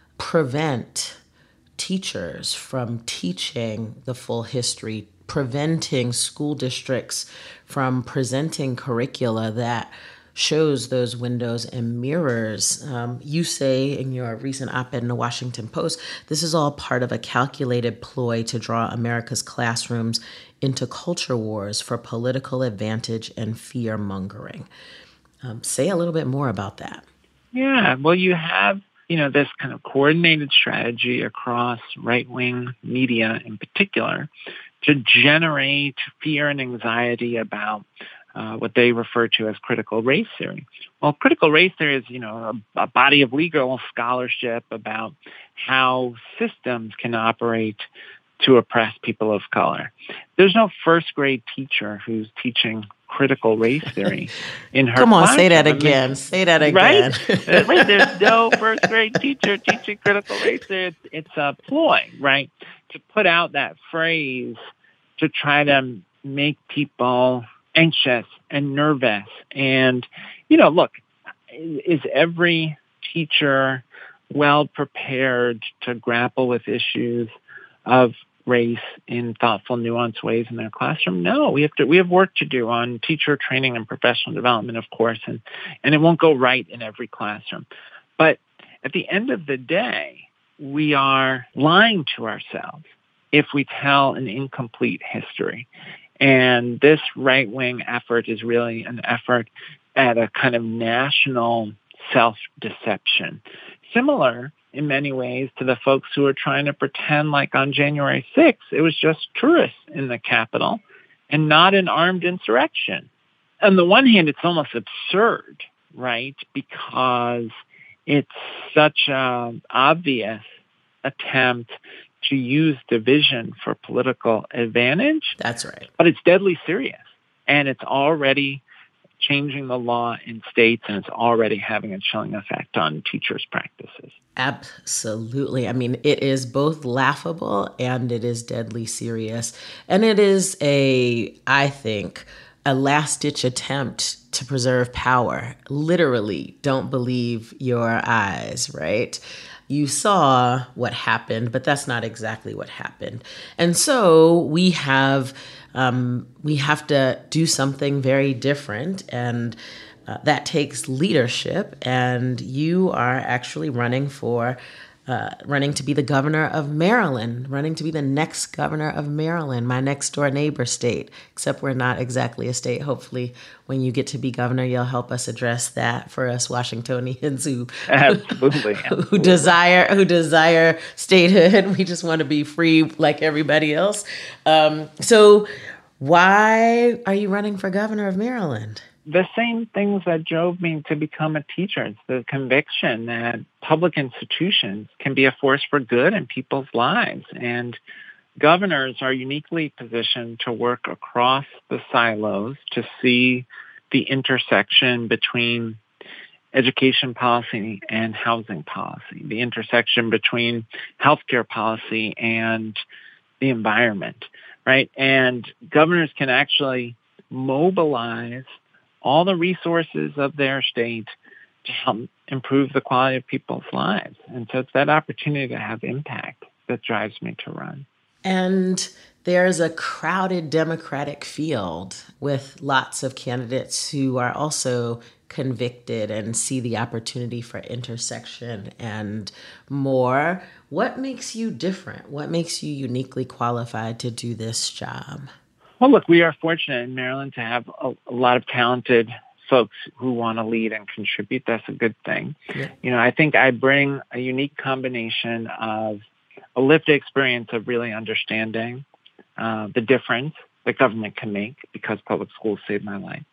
Speaker 3: prevent teachers from teaching the full history, preventing school districts from presenting curricula that shows those windows and mirrors. Um, you say in your recent op-ed in the Washington Post, this is all part of a calculated ploy to draw America's classrooms into culture wars for political advantage and fear-mongering. Um, say a little bit more about that.
Speaker 4: Yeah, well, you have you know, this kind of coordinated strategy across right-wing media in particular to generate fear and anxiety about uh, what they refer to as critical race theory. Well, critical race theory is, you know, a, a body of legal scholarship about how systems can operate to oppress people of color. There's no first grade teacher who's teaching critical race theory in her
Speaker 3: Come on,
Speaker 4: classroom.
Speaker 3: say that again. I mean, say that again.
Speaker 4: Right? right? There's no first grade teacher teaching critical race theory. It's, it's a ploy, right, to put out that phrase to try to make people anxious and nervous. And, you know, look, is every teacher well prepared to grapple with issues of race in thoughtful, nuanced ways in their classroom? No, we have to. We have work to do on teacher training and professional development, of course, and and it won't go right in every classroom. But at the end of the day, we are lying to ourselves if we tell an incomplete history. And this right-wing effort is really an effort at a kind of national self-deception, similar in many ways to the folks who are trying to pretend like on January sixth, it was just tourists in the Capitol and not an armed insurrection. On the one hand, it's almost absurd, right? Because it's such an obvious attempt to use division for political advantage.
Speaker 3: That's right.
Speaker 4: But it's deadly serious. And it's already changing the law in states, and it's already having a chilling effect on teachers' practices.
Speaker 3: Absolutely. I mean, it is both laughable and it is deadly serious. And it is a, I think, a last-ditch attempt to preserve power. Literally, don't believe your eyes, right? You saw what happened, but that's not exactly what happened. And so we have um, we have to do something very different, and uh, that takes leadership. And you are actually running for uh, running to be the governor of Maryland, running to be the next governor of Maryland, my next door neighbor state, except we're not exactly a state. Hopefully, when you get to be governor, you'll help us address that for us Washingtonians who
Speaker 4: absolutely,
Speaker 3: who,
Speaker 4: absolutely.
Speaker 3: who desire who desire statehood. We just want to be free like everybody else. Um, so, why are you running for governor of Maryland?
Speaker 4: The same things that drove me to become a teacher. It's the conviction that public institutions can be a force for good in people's lives. And governors are uniquely positioned to work across the silos to see the intersection between education policy and housing policy, the intersection between healthcare policy and the environment, right? And governors can actually mobilize all the resources of their state to help improve the quality of people's lives. And so it's that opportunity to have impact that drives me to run.
Speaker 3: And there's a crowded Democratic field with lots of candidates who are also convicted and see the opportunity for intersection and more. What makes you different? What makes you uniquely qualified to do this job?
Speaker 4: Well, look, we are fortunate in Maryland to have a, a lot of talented folks who want to lead and contribute. That's a good thing. Yeah. You know, I think I bring a unique combination of a lived experience of really understanding uh, the difference that government can make because public schools saved my life.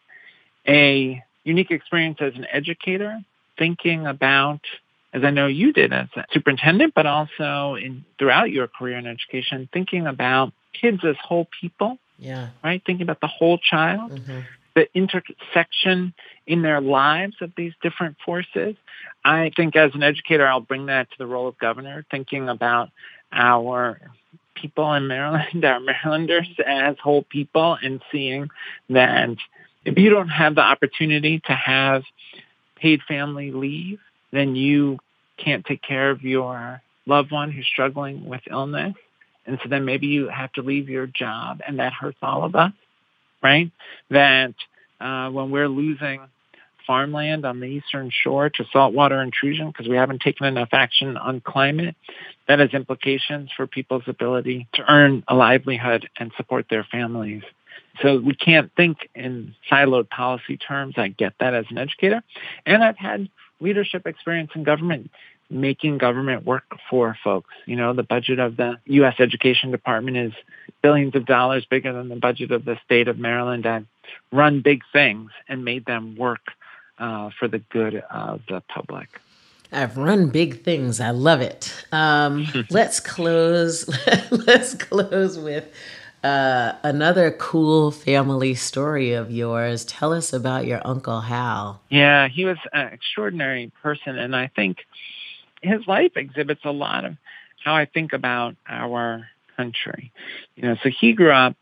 Speaker 4: A unique experience as an educator, thinking about, as I know you did as a superintendent, but also in throughout your career in education, thinking about kids as whole people.
Speaker 3: Yeah.
Speaker 4: Right? Thinking about the whole child, mm-hmm. the intersection in their lives of these different forces. I think as an educator, I'll bring that to the role of governor, thinking about our people in Maryland, our Marylanders as whole people, and seeing that if you don't have the opportunity to have paid family leave, then you can't take care of your loved one who's struggling with illness. And so then maybe you have to leave your job, and that hurts all of us, right? That uh, when we're losing farmland on the Eastern Shore to saltwater intrusion because we haven't taken enough action on climate, that has implications for people's ability to earn a livelihood and support their families. So we can't think in siloed policy terms. I get that as an educator. And I've had leadership experience in government, making government work for folks. You know, the budget of the U S Education Department is billions of dollars bigger than the budget of the state of Maryland. I've run big things and made them work uh, for the good of the public.
Speaker 3: I've run big things. I love it. Um, let's close. Let's close with uh, another cool family story of yours. Tell us about your Uncle Hal.
Speaker 4: Yeah, he was an extraordinary person, and I think his life exhibits a lot of how I think about our country. You know, so he grew up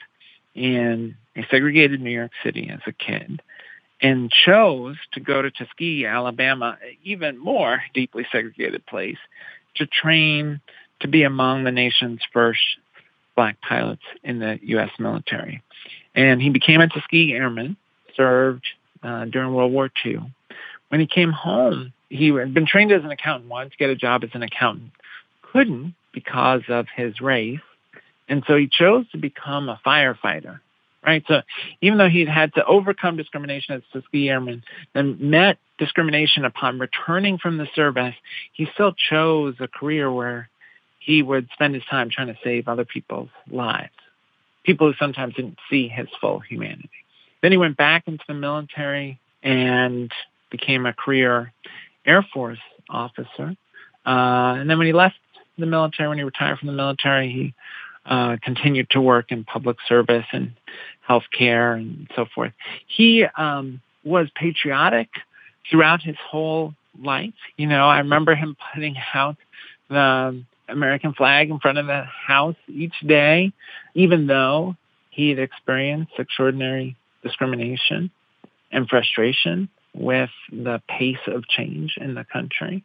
Speaker 4: in a segregated New York City as a kid and chose to go to Tuskegee, Alabama, even more deeply segregated place, to train to be among the nation's first Black pilots in the U S military. And he became a Tuskegee Airman, served uh, during World War Two. When he came home, he had been trained as an accountant, wanted to get a job as an accountant, couldn't because of his race, and so he chose to become a firefighter, right? So even though he'd had to overcome discrimination as a Tuskegee Airman, then met discrimination upon returning from the service, he still chose a career where he would spend his time trying to save other people's lives, people who sometimes didn't see his full humanity. Then he went back into the military and became a career Air Force officer. Uh, and then when he left the military, when he retired from the military, he uh, continued to work in public service and healthcare and so forth. He um, was patriotic throughout his whole life. You know, I remember him putting out the American flag in front of the house each day, even though he had experienced extraordinary discrimination and frustration with the pace of change in the country.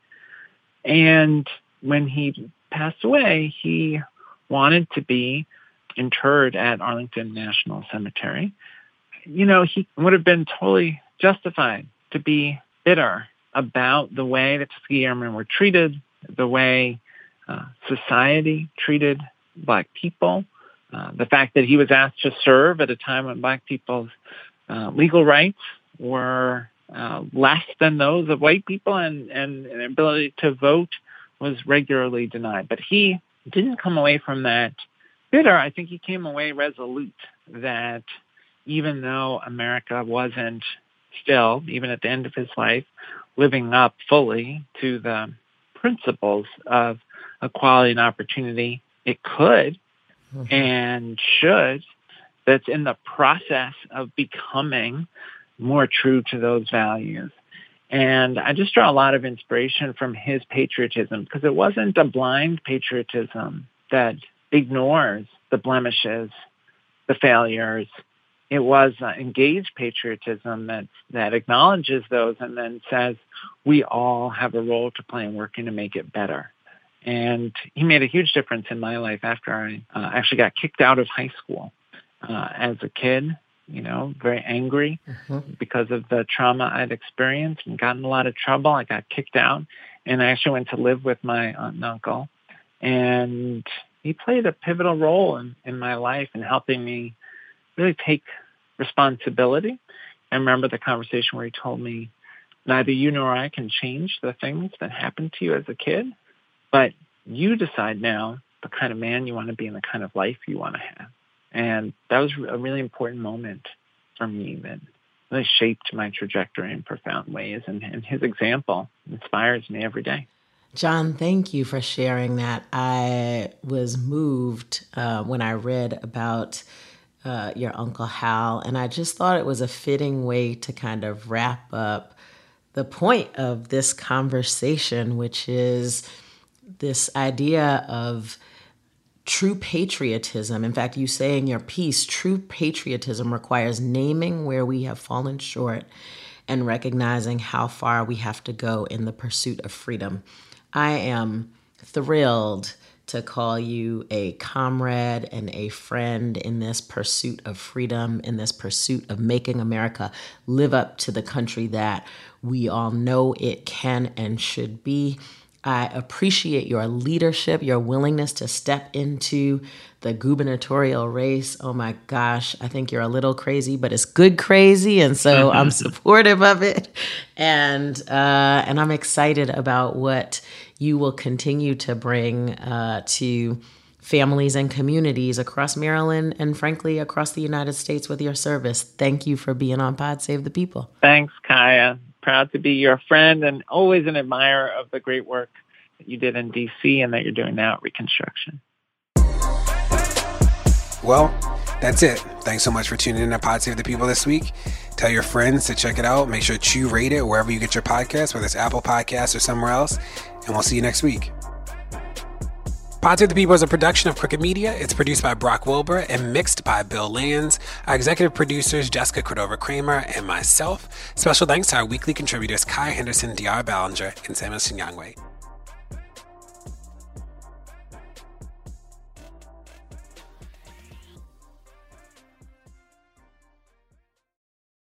Speaker 4: And when he passed away, he wanted to be interred at Arlington National Cemetery. You know, he would have been totally justified to be bitter about the way that Tuskegee Airmen were treated, the way uh, society treated Black people, uh, the fact that he was asked to serve at a time when Black people's uh, legal rights were uh, less than those of white people, and, and an ability to vote was regularly denied. But he didn't come away from that bitter. I think he came away resolute that even though America wasn't still, even at the end of his life, living up fully to the principles of equality and opportunity, it could mm-hmm. and should, that's in the process of becoming more true to those values. And I just draw a lot of inspiration from his patriotism, because it wasn't a blind patriotism that ignores the blemishes, the failures. It was uh, engaged patriotism that, that acknowledges those and then says, we all have a role to play in working to make it better. And he made a huge difference in my life after I uh, actually got kicked out of high school uh, as a kid. You know, very angry mm-hmm. because of the trauma I'd experienced and got in a lot of trouble. I got kicked out, and I actually went to live with my aunt and uncle. And he played a pivotal role in, in my life in helping me really take responsibility. I remember the conversation where he told me, neither you nor I can change the things that happened to you as a kid, but you decide now the kind of man you want to be and the kind of life you want to have. And that was a really important moment for me that really shaped my trajectory in profound ways. And, and his example inspires me every day.
Speaker 3: John, thank you for sharing that. I was moved uh, when I read about uh, your Uncle Hal, and I just thought it was a fitting way to kind of wrap up the point of this conversation, which is this idea of true patriotism. In fact, you say in your piece, true patriotism requires naming where we have fallen short and recognizing how far we have to go in the pursuit of freedom. I am thrilled to call you a comrade and a friend in this pursuit of freedom, in this pursuit of making America live up to the country that we all know it can and should be. I appreciate your leadership, your willingness to step into the gubernatorial race. Oh my gosh, I think you're a little crazy, but it's good crazy. And so I'm supportive of it. And uh, and I'm excited about what you will continue to bring uh, to families and communities across Maryland and frankly, across the United States with your service. Thank you for being on Pod Save the People.
Speaker 4: Thanks, Kaya. Proud to be your friend and always an admirer of the great work that you did in D C and that you're doing now at Reconstruction.
Speaker 1: Well, that's it. Thanks so much for tuning in to Pod Save the People this week. Tell your friends to check it out. Make sure to rate it wherever you get your podcasts, whether it's Apple Podcasts or somewhere else. And we'll see you next week. Pod Save the People is a production of Crooked Media. It's produced by Brock Wilbur and mixed by Bill Lands. Our executive producers, Jessica Cordova-Kramer and myself. Special thanks to our weekly contributors, Kai Henderson, D R Ballinger, and Samuel Sinyangwe.